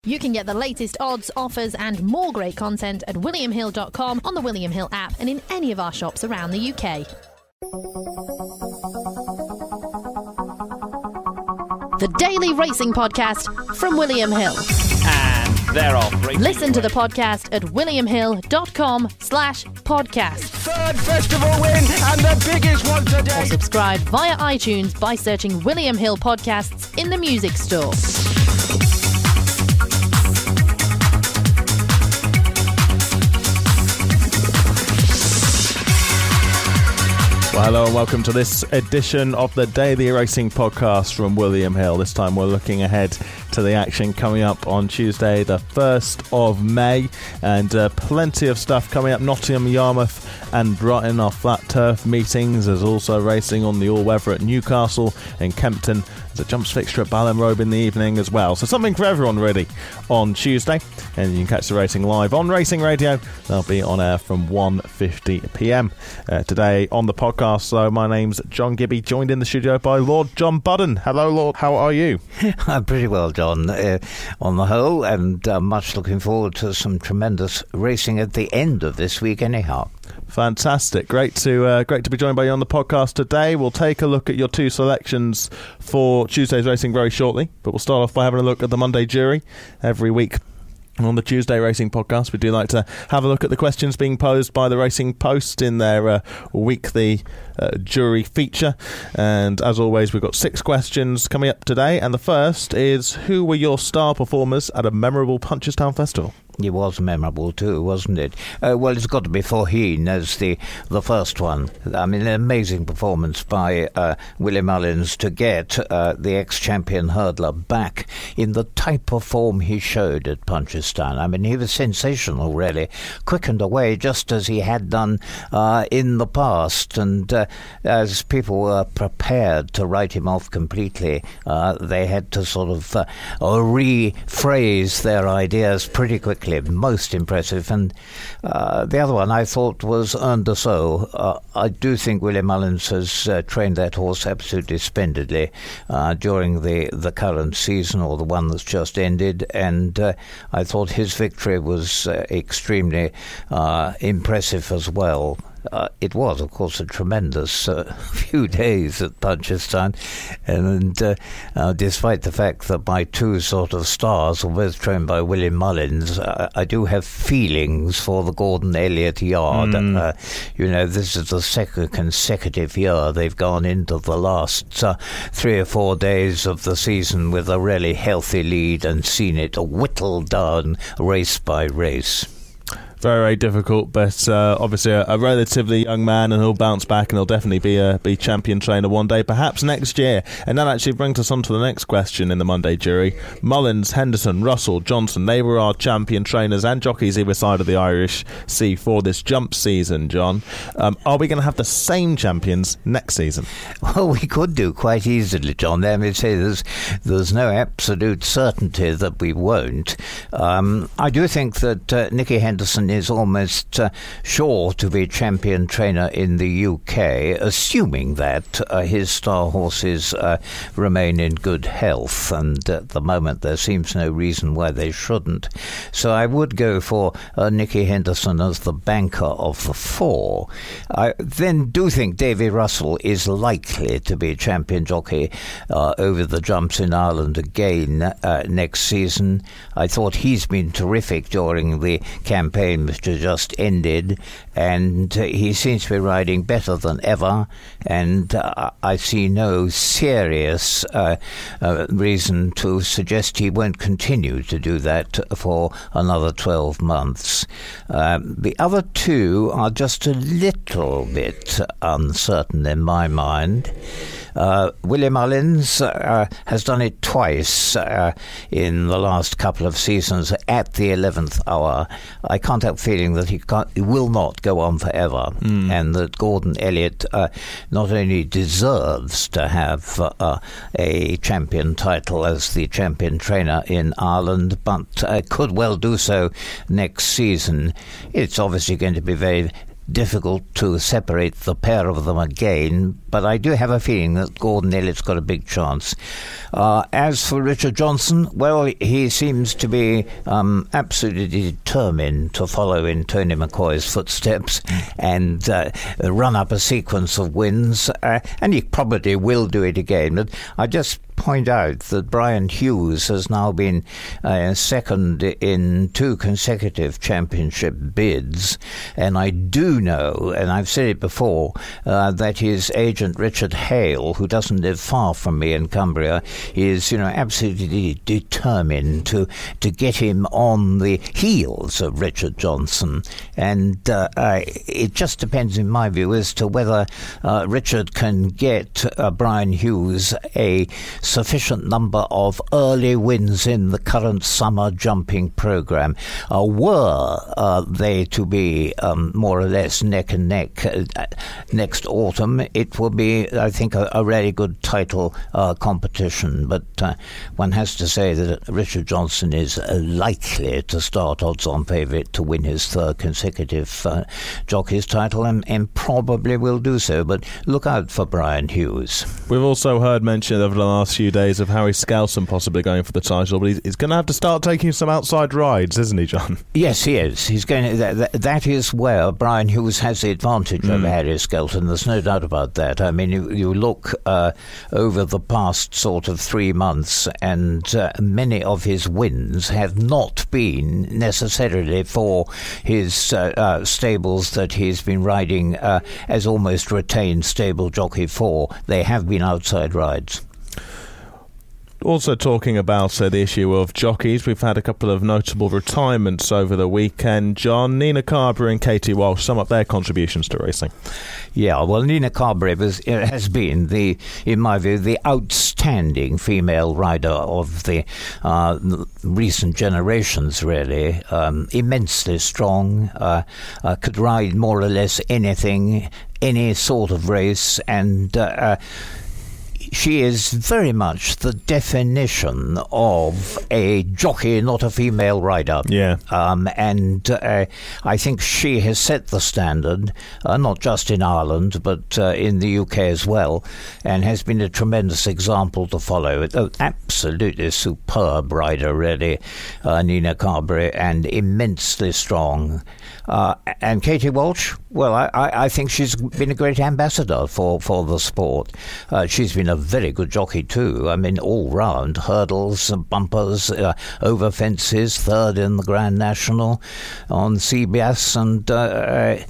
You can get the latest odds, offers and more great content at williamhill.com, on the William Hill app and in any of our shops around the UK. The Daily Racing Podcast from William Hill. And they're off. Listen to the podcast at williamhill.com/podcast. Third festival win and the biggest one today. Or subscribe via iTunes by searching William Hill Podcasts in the music store. Well, hello and welcome to this edition of the Daily Racing Podcast from William Hill. This time we're looking ahead to the action coming up on Tuesday, the 1st of May, and plenty of stuff coming up. Nottingham, Yarmouth and Brighton are flat turf meetings. There's also racing on the all-weather at Newcastle and Kempton. There's a jumps fixture at Ballinrobe in the evening as well. So something for everyone really on Tuesday. And you can catch the racing live on Racing Radio. They'll be on air from 1:50pm. Today on the podcast, so my name's John Gibby, joined in the studio by Lord John Budden. Hello, Lord. How are you? I'm pretty well, John, on the whole, and much looking forward to some tremendous racing at the end of this week anyhow. Fantastic. Great to be joined by you on the podcast today. We'll take a look at your two selections for Tuesday's racing very shortly, but we'll start off by having a look at the Monday jury. Every week on the Tuesday Racing Podcast, we do like to have a look at the questions being posed by the Racing Post in their weekly jury feature. And as always, we've got 6 questions coming up today. And the first is, who were your star performers at a memorable Punchestown Festival? It was memorable too, wasn't it? Well, it's got to be Faugheen as the first one. I mean, an amazing performance by Willie Mullins to get the ex-champion hurdler back in the type of form he showed at Punchestown. I mean, he was sensational, really. Quickened away just as he had done in the past. And as people were prepared to write him off completely, they had to sort of rephrase their ideas pretty quickly. Most impressive. And the other one I thought was Earn de Sceaux. I do think Willie Mullins has trained that horse absolutely splendidly during the current season, or the one that's just ended, and I thought his victory was extremely impressive as well. It was, of course, a tremendous few days at Punchestown, and despite the fact that my two sort of stars were both trained by Willie Mullins, I do have feelings for the Gordon Elliott yard. This is the second consecutive year they've gone into the last 3 or 4 days of the season with a really healthy lead and seen it whittled down race by race. Very, very difficult, but obviously a relatively young man, and he'll bounce back, and he'll definitely be champion trainer one day, perhaps next year. And that actually brings us on to the next question in the Monday jury. Mullins, Henderson, Russell, Johnson, they were our champion trainers and jockeys either side of the Irish Sea for this jump season, John. Are we going to have the same champions next season? Well, we could do quite easily, John. Let me say there's no absolute certainty that we won't. I do think that Nicky Henderson is almost sure to be champion trainer in the UK, assuming that his star horses remain in good health, and at the moment there seems no reason why they shouldn't. So I would go for Nicky Henderson as the banker of the 4. I then do think Davy Russell is likely to be champion jockey over the jumps in Ireland again next season. I thought he's been terrific during the campaign which just ended, and he seems to be riding better than ever, and I see no serious reason to suggest he won't continue to do that for another 12 months. The other two are just a little bit uncertain in my mind. Willie Mullins has done it twice in the last couple of seasons at the 11th hour. I can't help feeling that he will not go on forever, and that Gordon Elliott not only deserves to have a champion title as the champion trainer in Ireland, but could well do so next season. It's obviously going to be very difficult to separate the pair of them again, but I do have a feeling that Gordon Elliott's got a big chance. As for Richard Johnson, well, he seems to be absolutely determined to follow in Tony McCoy's footsteps and run up a sequence of wins, and he probably will do it again. But I just point out that Brian Hughes has now been second in 2 consecutive championship bids, and I do know, and I've said it before, that his agent Richard Hale, who doesn't live far from me in Cumbria, is absolutely determined to get him on the heels of Richard Johnson, and it just depends, in my view, as to whether Richard can get Brian Hughes a sufficient number of early wins in the current summer jumping programme. Were they to be more or less neck and neck next autumn, it will be, I think, a really good title competition. But one has to say that Richard Johnson is likely to start odds-on favourite to win his 3rd consecutive jockey's title, and probably will do so. But look out for Brian Hughes. We've also heard mention over the last few days of Harry Skelton possibly going for the title, but he's going to have to start taking some outside rides, isn't he, John? Yes, he is. He's going to, that is where Brian Hughes has the advantage of Harry Skelton. There's no doubt about that. I mean, you look over the past sort of 3 months, and many of his wins have not been necessarily for his stables that he's been riding as almost retained stable jockey for. They have been outside rides. Also talking about the issue of jockeys, we've had a couple of notable retirements over the weekend. John, Nina Carberry and Katie Walsh sum up their contributions to racing. Yeah, well, Nina Carberry has been, in my view, the outstanding female rider of the recent generations, really. Immensely strong, could ride more or less anything, any sort of race, and she is very much the definition of a jockey, not a female rider. Yeah. And I think she has set the standard, not just in Ireland, but in the UK as well, and has been a tremendous example to follow. Absolutely superb rider, really, Nina Carberry, and immensely strong. And Katie Walsh, well, I think she's been a great ambassador for the sport. She's been a very good jockey too. I mean, all round, hurdles, bumpers, over fences, 3rd in the Grand National on CBS, and a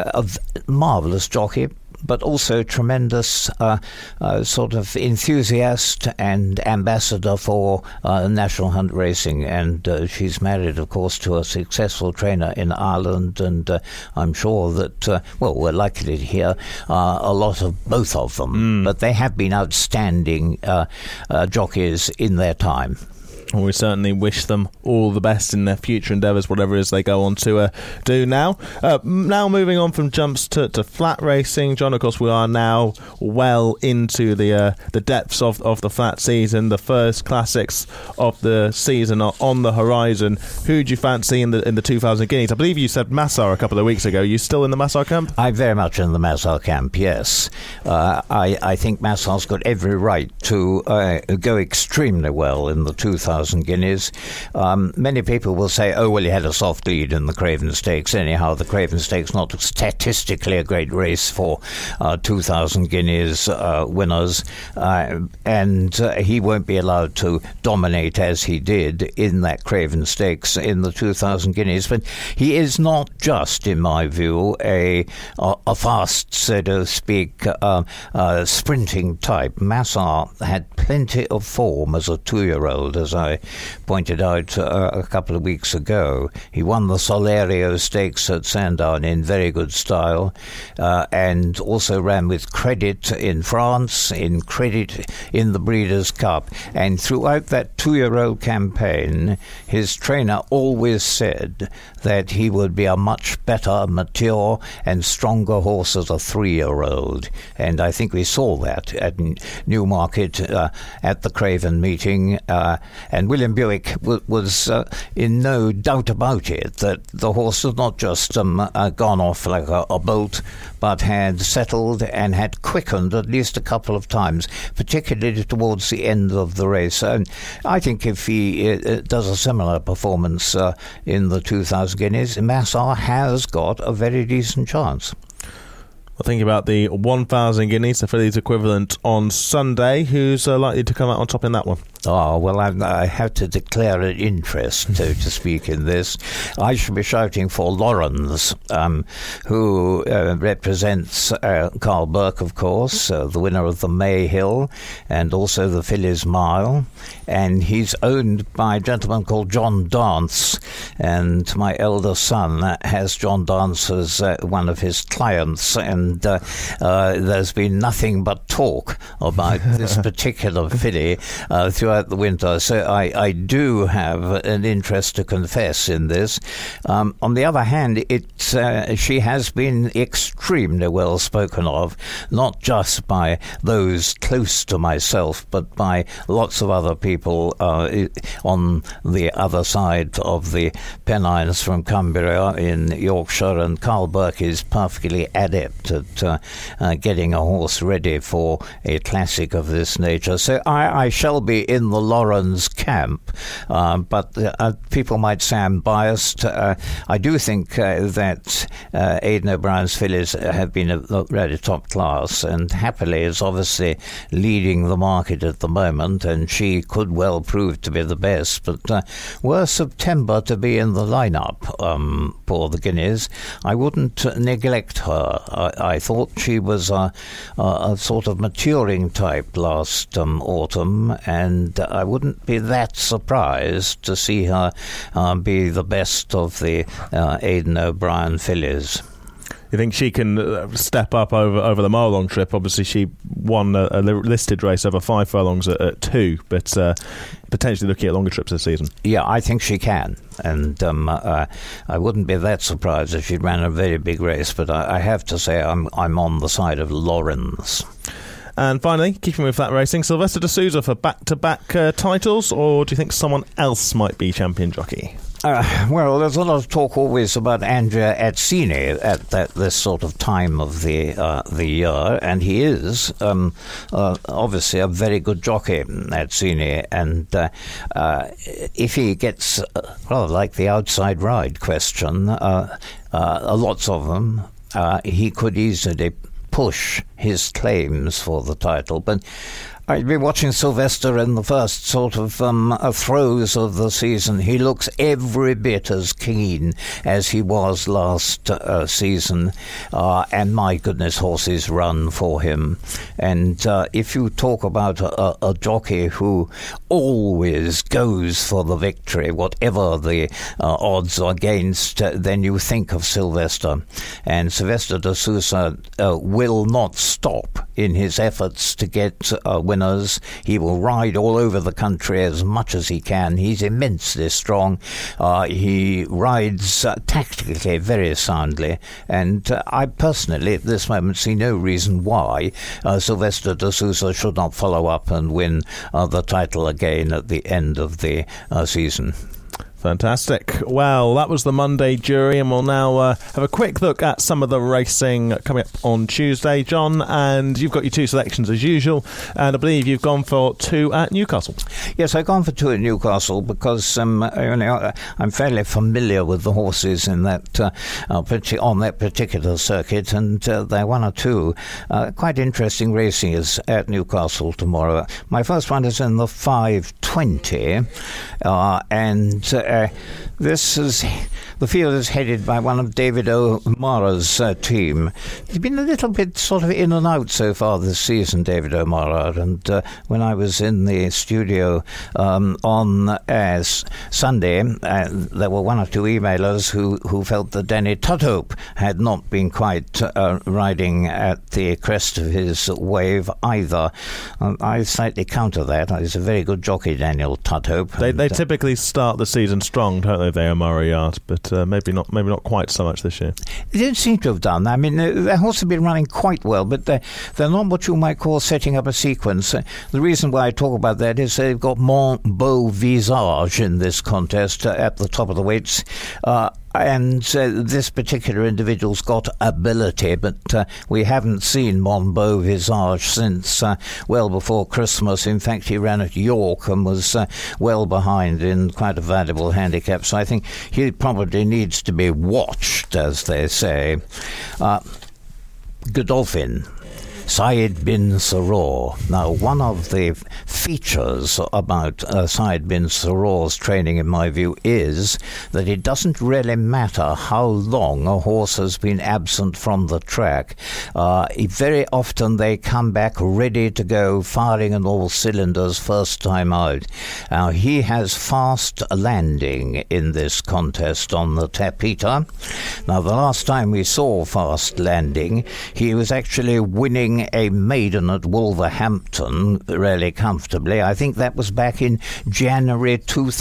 marvellous jockey, but also tremendous sort of enthusiast and ambassador for National Hunt Racing. And she's married, of course, to a successful trainer in Ireland, and I'm sure that, we're likely to hear a lot of both of them. But they have been outstanding jockeys in their time. Well, we certainly wish them all the best in their future endeavours, whatever it is they go on to do now. Now moving on from jumps to flat racing, John, of course, we are now well into the depths of the flat season. The first classics of the season are on the horizon. Who do you fancy in the 2000 Guineas? I believe you said Massar a couple of weeks ago. Are you still in the Massar camp? I'm very much in the Massar camp, yes. I think Massar's got every right to go extremely well in the 2000 Guineas. Many people will say, he had a soft lead in the Craven Stakes. Anyhow, the Craven Stakes not statistically a great race for 2000 Guineas winners, and he won't be allowed to dominate as he did in that Craven Stakes in the 2000 Guineas. But he is not just, in my view, a fast, so to speak, sprinting type. Massar had plenty of form as a 2-year-old, as I pointed out a couple of weeks ago. He won the Solerio Stakes at Sandown in very good style, and also ran with credit in France, in credit in the Breeders' Cup. And throughout that 2-year-old campaign, his trainer always said that he would be a much better, mature and stronger horse as a 3-year-old. And I think we saw that at Newmarket at the Craven meeting, And William Buick was in no doubt about it that the horse had not just gone off like a bolt, but had settled and had quickened at least a couple of times, particularly towards the end of the race. And I think if he does a similar performance in the 2,000 guineas, Massart has got a very decent chance. Well, thinking about the 1,000 guineas, the fillies equivalent on Sunday, who's likely to come out on top in that one? Oh, well, I have to declare an interest, so to speak, in this. I should be shouting for Lawrence, who represents Carl Burke, of course, the winner of the Mayhill, and also the Fillies Mile. And he's owned by a gentleman called John Dance, and my elder son has John Dance as one of his clients, and there's been nothing but talk about this particular filly throughout the winter, so I do have an interest to confess in this. On the other hand, she has been extremely well spoken of, not just by those close to myself, but by lots of other people on the other side of the Pennines from Cumbria in Yorkshire, and Carl Burke is perfectly adept at getting a horse ready for a classic of this nature. So I shall be in the Lawrence camp, but people might say I'm biased. I do think that Aidan O'Brien's fillies have been really top class, and Happily is obviously leading the market at the moment, and she could well prove to be the best. But were September to be in the lineup for the Guineas, I wouldn't neglect her. I thought she was a sort of maturing type last autumn, and I wouldn't be that surprised to see her be the best of the Aidan O'Brien fillies. You think she can step up over the mile-long trip? Obviously, she won a listed race over 5 furlongs at 2, but potentially looking at longer trips this season. Yeah, I think she can, and I wouldn't be that surprised if she ran a very big race. But I have to say, I'm on the side of Lawrence. And finally, keeping with that racing, Sylvester de Sousa for back-to-back titles, or do you think someone else might be champion jockey? Well, there's a lot of talk always about Andrea Atzini at this sort of time of the year, and he is obviously a very good jockey, Atzini, and if he gets rather like the outside ride question, lots of them, he could easily push his claims for the title. But I've been watching Sylvester in the first sort of throes of the season. He looks every bit as keen as he was last season, and my goodness, horses run for him. And if you talk about a jockey who always goes for the victory, whatever the odds are against, then you think of Sylvester. And Sylvester de Sousa will not stop in his efforts to get winners. He will ride all over the country as much as he can. He's immensely strong. He rides tactically very soundly, and I personally at this moment see no reason why Sylvester de Sousa should not follow up and win the title again at the end of the season. Fantastic. Well, that was the Monday jury, and we'll now have a quick look at some of the racing coming up on Tuesday, John. And you've got your 2 selections as usual, and I believe you've gone for 2 at Newcastle. Yes, I've gone for 2 at Newcastle because I'm fairly familiar with the horses in that on that particular circuit, and there are 1 or 2 quite interesting races at Newcastle tomorrow. My first one is in the 5:20, and this is the field is headed by one of David O'Mara's team. He's been a little bit sort of in and out so far this season, David O'Mara, and when I was in the studio on Sunday, there were 1 or 2 emailers who felt that Danny Tudhope had not been quite riding at the crest of his wave either. I slightly counter that. He's a very good jockey, Daniel Tudhope. They typically start the season and strong, don't they? They are Murray Yard, but maybe not quite so much this year. They don't seem to have done. I mean, their horses have been running quite well, but they're not what you might call setting up a sequence. The reason why I talk about that is they've got Mon Beau Visage in this contest at the top of the weights. And this particular individual's got ability, but we haven't seen Mon Beau Visage since well before Christmas. In fact, he ran at York and was well behind in quite a valuable handicap. So I think he probably needs to be watched, as they say. Godolphin. Said bin Saror. Now, one of the features about Said bin Saror's training, in my view, is that it doesn't really matter how long a horse has been absent from the track. Very often they come back ready to go, firing on all cylinders first time out. Now, he has fast landing in this contest on the Tapeta. Now, the last time we saw fast landing, he was actually winning a maiden at Wolverhampton really comfortably. I think that was back in January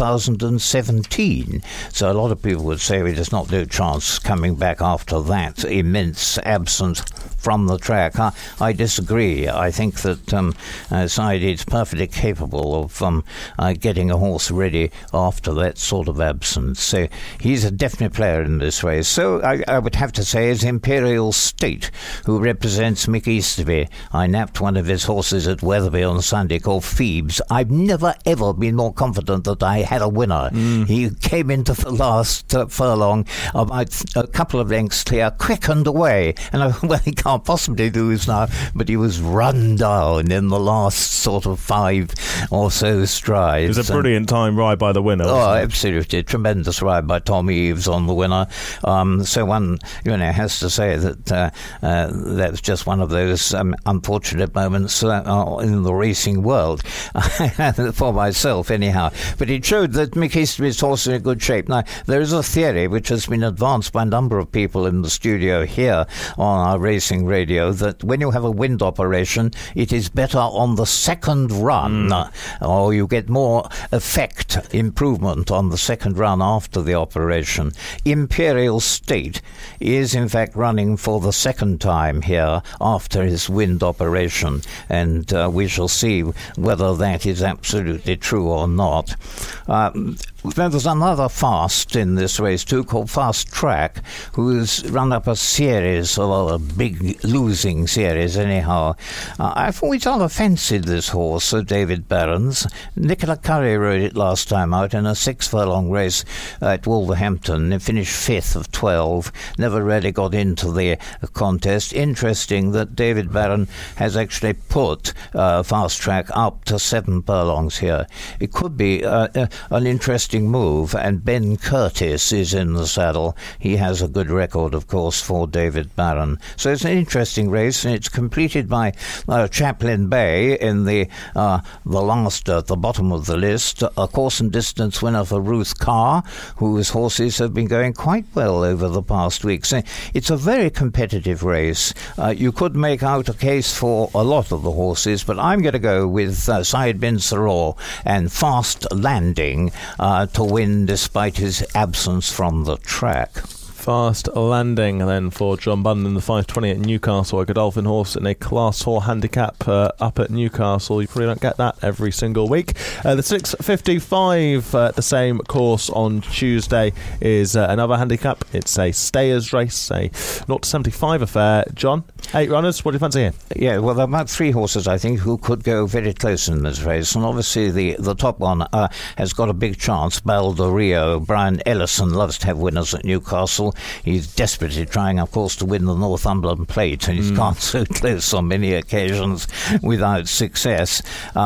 2017. So a lot of people would say there's not no chance coming back after that immense absence from the track. I disagree. I think that Said is perfectly capable of getting a horse ready after that sort of absence. So he's a definite player in this race. So I would have to say it's Imperial State, who represents Mick Easterby. I napped one of his horses at Wetherby on Sunday called Phoebes. I've never ever been more confident that I had a winner. He came into the last furlong about a couple of lengths clear, quickened away, and well, he can't possibly lose now, but he was run down in the last sort of 5 or so strides. It was a brilliant time ride by the winner. Oh, absolutely. Tremendous ride by Tom Eaves on the winner. So one, has to say that that's just one of those unfortunate moments in the racing world for myself anyhow. But it showed that Mick Easterby's horse is in good shape. Now, there is a theory which has been advanced by a number of people in the studio here on our racing radio that when you have a wind operation, it is better on the second run, or you get more improvement on the second run after the operation. Imperial State is in fact running for the second time here after his wind operation, and we shall see whether that is absolutely true or not. There's another fast in this race too, called Fast Track, who's run up a series, or a big losing series anyhow. I've always rather fancied this horse, David Barron's. Nicola Curry rode it last time out in a 6-furlong race at Wolverhampton. It finished 5th of 12, never really got into the contest. Interesting that David Barron has actually put Fast Track up to 7 furlongs here. It could be an interesting move, and Ben Curtis is in the saddle. He has a good record, of course, for David Barron. So it's an interesting race, and it's completed by Chaplin Bay in the last at the bottom of the list, a course and distance winner for Ruth Carr, whose horses have been going quite well over the past weeks. It's a very competitive race. You could make out a case for a lot of the horses, but I'm going to go with Said bin Saror and Fast Landing to win despite his absence from the track. Fast Landing then for John Bunn in the 5:20 at Newcastle, a Godolphin horse in a Class 4 handicap up at Newcastle. You probably don't get that every single week. The 6:55 at the same course on Tuesday is another handicap. It's a stayers race, a 0-75 affair. John, 8 runners, what do you fancy here? Yeah, well, there are about 3 horses, I think, who could go very close in this race, and obviously the top one has got a big chance. Baldo Rio. Brian Ellison loves to have winners at Newcastle. He's desperately trying, of course, to win the Northumberland Plate, and he's gone so close on many occasions without success.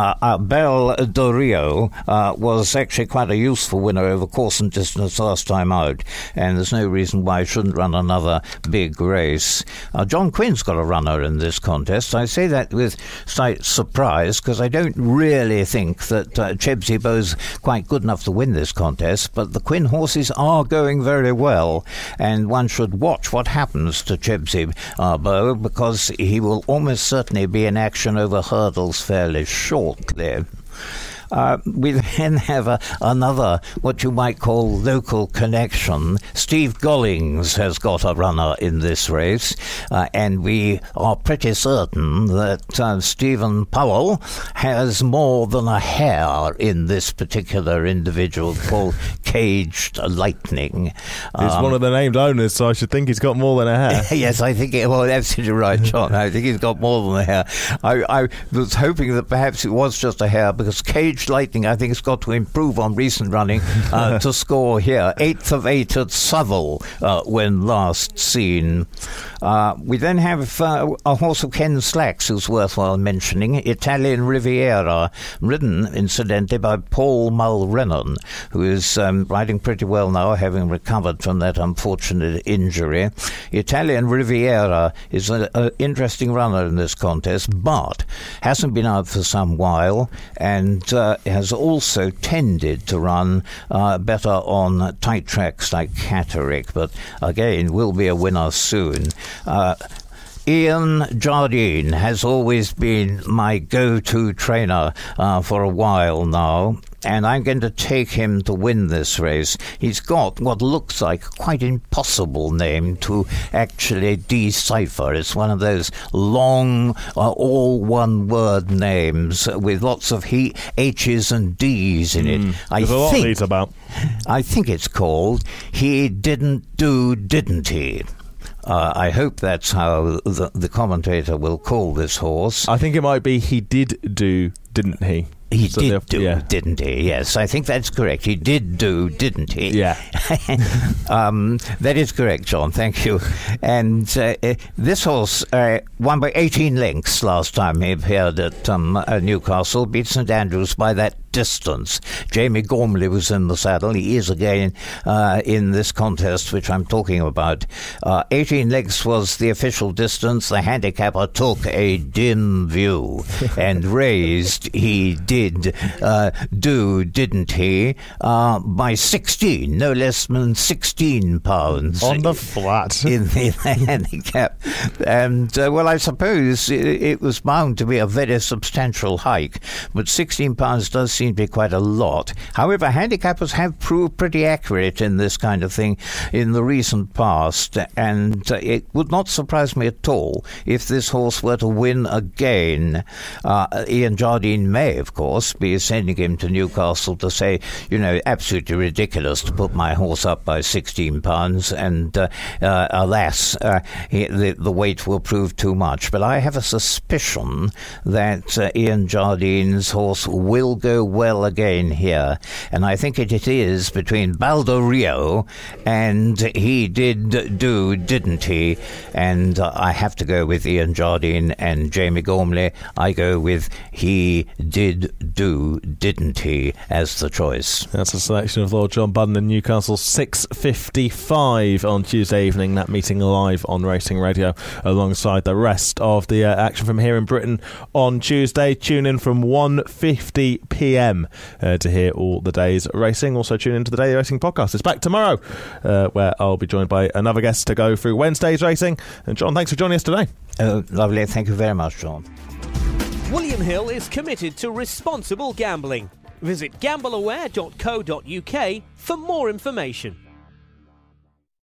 Bel do Rio was actually quite a useful winner over course and distance last time out, and there's no reason why he shouldn't run another big race. John Quinn's got a runner in this contest. I say that with slight surprise, because I don't really think that Chebsy Bow's quite good enough to win this contest, but the Quinn horses are going very well, and one should watch what happens to Chebsy Bow, because he will almost certainly be in action over hurdles fairly shortly. We then have another, what you might call local connection. Steve Gollings has got a runner in this race, and we are pretty certain that Stephen Powell has more than a hair in this particular individual called Caged Lightning. He's one of the named owners, so I should think he's got more than a hair. Yes, I think, well, absolutely right, John. I think he's got more than a hair. I was hoping that perhaps it was just a hair, because Caged Lightning, I think, has got to improve on recent running to score here. 8th of 8 at Southwell when last seen. We then have a horse of Ken Slack's who's worthwhile mentioning, Italian Riviera, ridden, incidentally, by Paul Mulrennan, who is riding pretty well now, having recovered from that unfortunate injury. Italian Riviera is an interesting runner in this contest, but hasn't been out for some while, and has also tended to run better on tight tracks like Catterick, but again will be a winner soon. Ian Jardine has always been my go-to trainer for a while now, and I'm going to take him to win this race. He's got what looks like a quite impossible name to actually decipher. It's one of those long, all one-word names with lots of H's and D's in it. There's a lot of these about. I think it's called He Didn't Do, Didn't He? I hope that's how the commentator will call this horse. I think it might be He Did Do, Didn't He? He did do, didn't he? Yes, I think that's correct. He did do, didn't he? Yeah. That is correct, John. Thank you. And this horse won by 18 lengths last time he appeared at Newcastle, beat St Andrews by that distance. Jamie Gormley was in the saddle. He is again in this contest which I'm talking about. 18 lengths was the official distance. The handicapper took a dim view and raised He Did do, didn't he, by 16, no less than 16 pounds. On the flat. In the handicap. And, well, I suppose it was bound to be a very substantial hike, but 16 pounds does seem to be quite a lot. However, handicappers have proved pretty accurate in this kind of thing in the recent past, and it would not surprise me at all if this horse were to win again. Ian Jardine may, of course, be sending him to Newcastle to say, absolutely ridiculous to put my horse up by 16 pounds, and alas, the weight will prove too much. But I have a suspicion that Ian Jardine's horse will go well again here, and I think it is between Baldo Rio and He Did Do, Didn't He? And I have to go with Ian Jardine and Jamie Gormley. I go with He Did Do, Didn't He, as the choice. That's a selection of Lord John Budden in Newcastle, 6:55 on Tuesday evening. That meeting live on Racing Radio alongside the rest of the action from here in Britain on Tuesday. Tune in from 1:50 p.m. To hear all the day's racing. Also tune into the Daily Racing podcast. It's back tomorrow, where I'll be joined by another guest to go through Wednesday's racing. And John, thanks for joining us today. Lovely. Thank you very much, John. William Hill is committed to responsible gambling. Visit gambleaware.co.uk for more information.